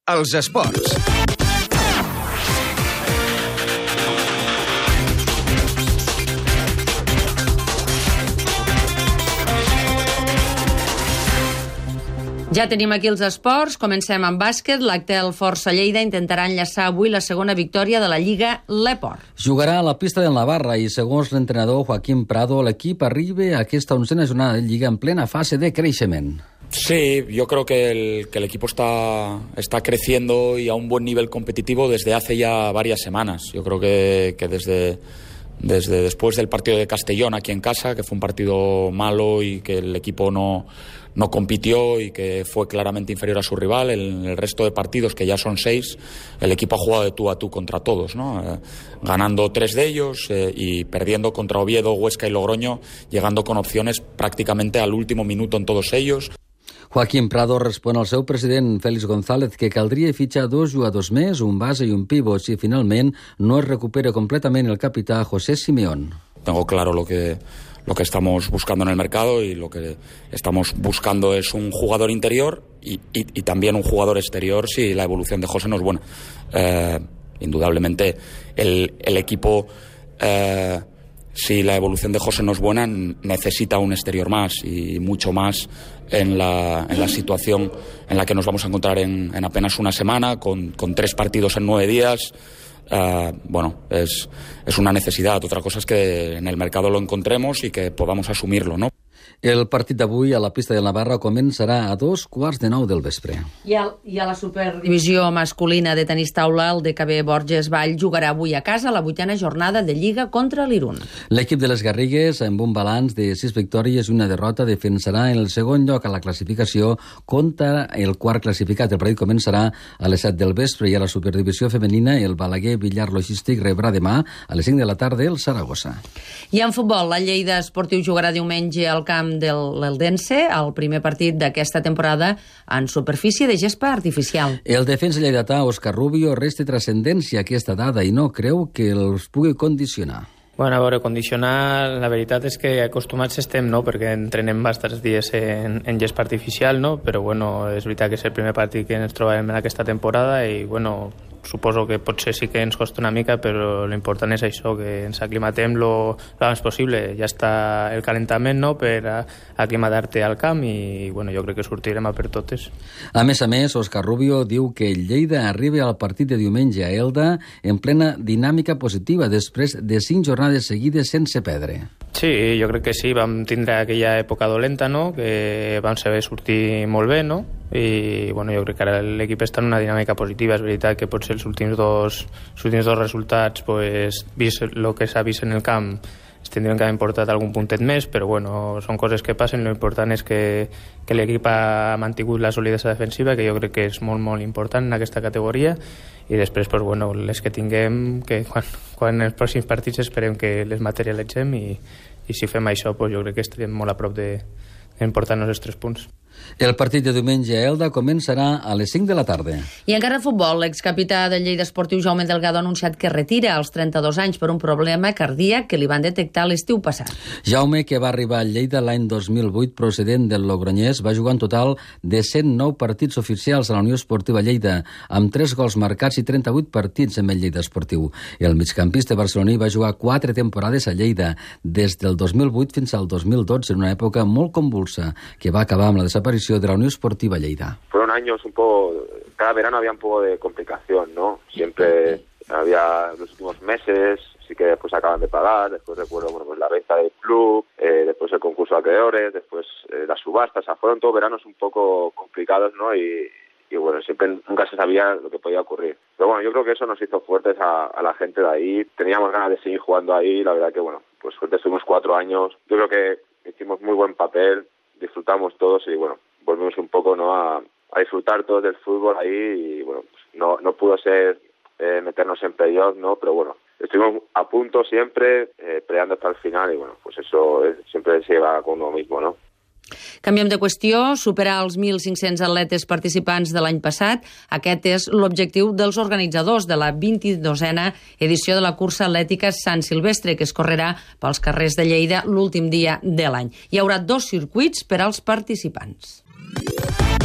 Els esports. Ja tenim aquí els esports. Comencem amb bàsquet. L'Actel Força Lleida intentarà enllaçar avui la segona victòria de la Lliga L'Eport. Jugarà a la pista del Navarra i, segons l'entrenador Joaquín Prado, l'equip arriba a aquesta 11ª jornada de Lliga en plena fase de creixement. Sí, yo creo que el equipo está creciendo y a un buen nivel competitivo desde hace ya varias semanas. Yo creo que desde después del partido de Castellón aquí en casa, que fue un partido malo y que el equipo no compitió y que fue claramente inferior a su rival, en el resto de partidos, que ya son 6, el equipo ha jugado de tú a tú contra todos, ¿no? Ganando 3 de ellos y perdiendo contra Oviedo, Huesca y Logroño, llegando con opciones prácticamente al último minuto en todos ellos. Joaquín Prado respon al seu president, Félix González, que caldria fitxar 2 jugadors més, un base i un pivot, si finalment no es recupera completament el capità José Simeón. Tengo claro lo que estamos buscando en el mercado, y lo que estamos buscando es un jugador interior y también un jugador exterior si la evolución de José no es buena. Indudablemente el equipo, si la evolución de José no es buena, necesita un exterior más y mucho más en la situación en la que nos vamos a encontrar en apenas una semana, con 3 partidos en 9 días. Bueno, es una necesidad. Otra cosa es que en el mercado lo encontremos y que podamos asumirlo, ¿no? El partit d'avui a la pista del Navarra començarà a 9:15 del vespre. I a la superdivisió masculina de tenis taula, el DKB Borges Vall jugarà avui a casa la 8ª jornada de Lliga contra l'Irun. L'equip de les Garrigues, amb un balanç de 6 victòries i una derrota, defensarà en el segon lloc a la classificació contra el quart classificat. El partit començarà a les 7 del vespre, i a la superdivisió femenina el Balaguer Villar Logístic rebrà demà a les 5 de la tarda el Saragossa. I en futbol, la Lleida Esportiu jugarà diumenge al camp de l'Eldense, el primer partit d'aquesta temporada en superfície de gespa artificial. El defensa lleidatà Òscar Rubio resta transcendència aquesta dada i no creu que els pugui condicionar. Bueno, a veure, condicionar, la veritat és que acostumats estem, no?, perquè entrenem bastants dies en gespa artificial, no?, però bueno, és veritat que és el primer partit que ens trobem en aquesta temporada i bueno, suposo que potser sí que ens costa una mica, però l'important és això, que ens aclimatem lo abans possible. Ja està el calentament, no?, per aclimatar-te al camp i bueno, jo crec que sortirem a per totes. A més, Òscar Rubio diu que el Lleida arriba al partit de diumenge a Elda en plena dinàmica positiva després de 5 jornades seguides sense perdre. Sí, jo crec que sí, vam tindre aquella època dolenta, no?, que vam saber sortir molt bé, no?, i bueno, jo crec que ara l'equip està en una dinàmica positiva. És veritat que potser els últims dos resultats, pues, vist el que s'ha vist en el camp, es tindrien que haver portat algun puntet més, però bueno, són coses que passen. L'important és que l'equip ha mantingut la solidesa defensiva, que jo crec que és molt, molt important en aquesta categoria, i després, pues, bueno, les que tinguem, que quan en els pròxims partits esperem que les materialitzem, i si fem això, pues, jo crec que estarem molt a prop d'importar els 3 punts. El partit de diumenge a Elda començarà a les 5 de la tarda. I encara en futbol, l'excapità del Lleida Esportiu Jaume Delgado ha anunciat que retira als 32 anys per un problema cardíac que li van detectar l'estiu passat. Jaume, que va arribar a Lleida l'any 2008 procedent del Logroñés, va jugar un total de 109 partits oficials a la Unió Esportiva Lleida, amb 3 gols marcats i 38 partits amb el Lleida Esportiu. El migcampista barceloní va jugar 4 temporades a Lleida, des del 2008 fins al 2012, en una època molt convulsa, que va acabar amb la desaparició de la Unión Esportiva Lleida. Fueron años un poco, cada verano había un poco de complicación, ¿no? Siempre había los últimos meses, sí que después acaban de pagar, después recuerdo, bueno, pues la venta del club, después el concurso de acreedores, después las subastas, o sea, fueron todos veranos un poco complicados, ¿no? Y bueno, siempre nunca se sabía lo que podía ocurrir. Pero bueno, yo creo que eso nos hizo fuertes a la gente de ahí, teníamos ganas de seguir jugando ahí, la verdad que bueno, pues suerte estuvimos 4 años, yo creo que hicimos muy buen papel, disfrutamos todos y bueno, volvimos un poco, ¿no?, a disfrutar todos del fútbol ahí, y bueno, pues no pudo ser meternos en playoff, ¿no?, pero bueno, estuvimos a punto siempre, peleando hasta el final, y bueno, pues eso siempre se lleva con uno mismo, ¿no? Canviem de qüestió, superar els 1.500 atletes participants de l'any passat. Aquest és l'objectiu dels organitzadors de la 22a edició de la cursa atlètica Sant Silvestre, que es correrà pels carrers de Lleida l'últim dia de l'any. Hi haurà 2 circuits per als participants.